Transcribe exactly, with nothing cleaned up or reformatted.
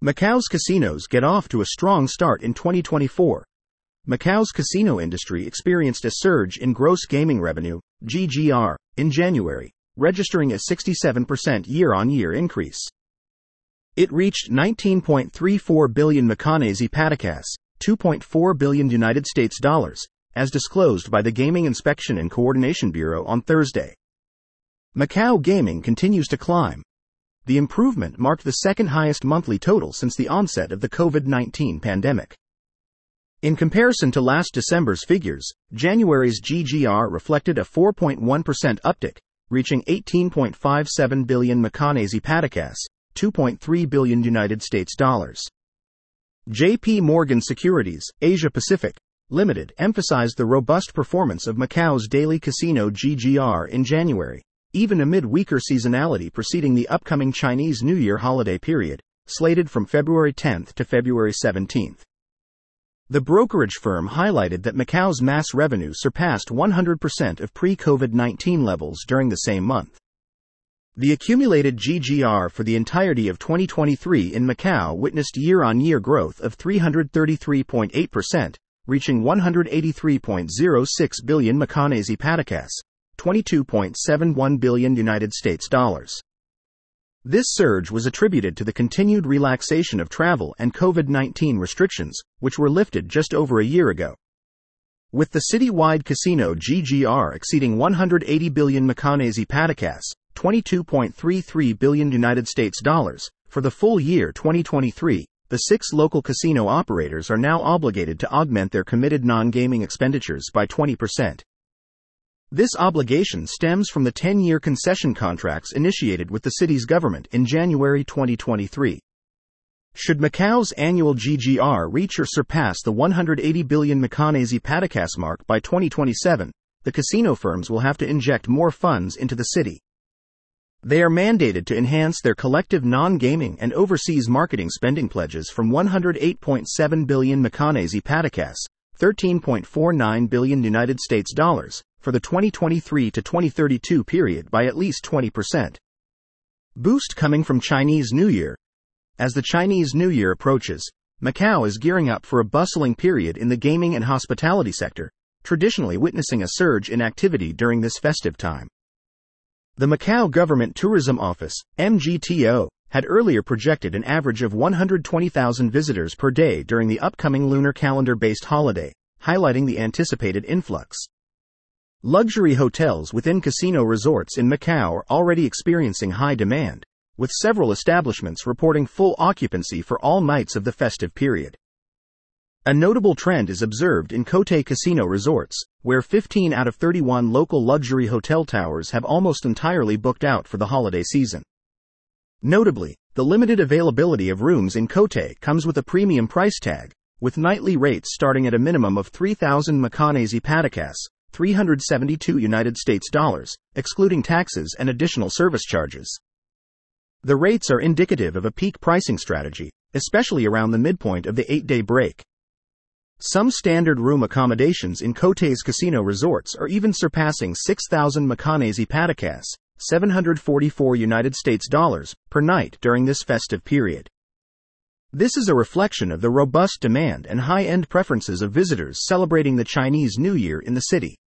Macau's casinos get off to a strong start in twenty twenty-four. Macau's casino industry experienced a surge in gross gaming revenue, G G R, in January, registering a sixty-seven percent year-on-year increase. It reached nineteen point three four billion Macanese Patakas, two point four billion United States dollars, as disclosed by the Gaming Inspection and Coordination Bureau on Thursday. Macau gaming continues to climb. The improvement marked the second highest monthly total since the onset of the COVID nineteen pandemic. In comparison to last December's figures, January's G G R reflected a four point one percent uptick, reaching eighteen point five seven billion Macanese Patakas, two point three billion United States dollars. J P Morgan Securities, Asia Pacific, Limited emphasized the robust performance of Macau's daily casino G G R in January, even amid weaker seasonality preceding the upcoming Chinese New Year holiday period, slated from February tenth to February seventeenth. The brokerage firm highlighted that Macau's mass revenue surpassed one hundred percent of pre-COVID nineteen levels during the same month. The accumulated G G R for the entirety of twenty twenty-three in Macau witnessed year-on-year growth of three hundred thirty-three point eight percent, reaching one hundred eighty-three point zero six billion Macanese Patakas, twenty-two point seven one billion United States dollars. This surge was attributed to the continued relaxation of travel and COVID nineteen restrictions, which were lifted just over a year ago. With the city-wide casino G G R exceeding one hundred eighty billion Macanese Patakas, twenty-two point three three billion United States dollars, for the full year twenty twenty-three, the six local casino operators are now obligated to augment their committed non-gaming expenditures by twenty percent. This obligation stems from the ten-year concession contracts initiated with the city's government in January twenty twenty-three. Should Macau's annual G G R reach or surpass the one hundred eighty billion Macanese Patakas mark by twenty twenty-seven, the casino firms will have to inject more funds into the city. They are mandated to enhance their collective non-gaming and overseas marketing spending pledges from one hundred eight point seven billion Macanese Patakas, thirteen point four nine billion United States dollars, for the twenty twenty-three to twenty thirty-two period by at least twenty percent. Boost coming from Chinese New Year. As the Chinese New Year approaches, Macau is gearing up for a bustling period in the gaming and hospitality sector, traditionally witnessing a surge in activity during this festive time. The Macau Government Tourism Office, M G T O, had earlier projected an average of one hundred twenty thousand visitors per day during the upcoming lunar calendar-based holiday, highlighting the anticipated influx. Luxury hotels within casino resorts in Macau are already experiencing high demand, with several establishments reporting full occupancy for all nights of the festive period. A notable trend is observed in Cotai Casino Resorts, where fifteen out of thirty-one local luxury hotel towers have almost entirely booked out for the holiday season. Notably, the limited availability of rooms in Cotai comes with a premium price tag, with nightly rates starting at a minimum of three thousand Macanese Patakas, three hundred seventy-two United States dollars, excluding taxes and additional service charges. The rates are indicative of a peak pricing strategy, especially around the midpoint of the eight-day break. Some standard room accommodations in Cotai's casino resorts are even surpassing six thousand Macanese Patakas, seven hundred forty-four United States dollars, per night during this festive period. This is a reflection of the robust demand and high-end preferences of visitors celebrating the Chinese New Year in the city.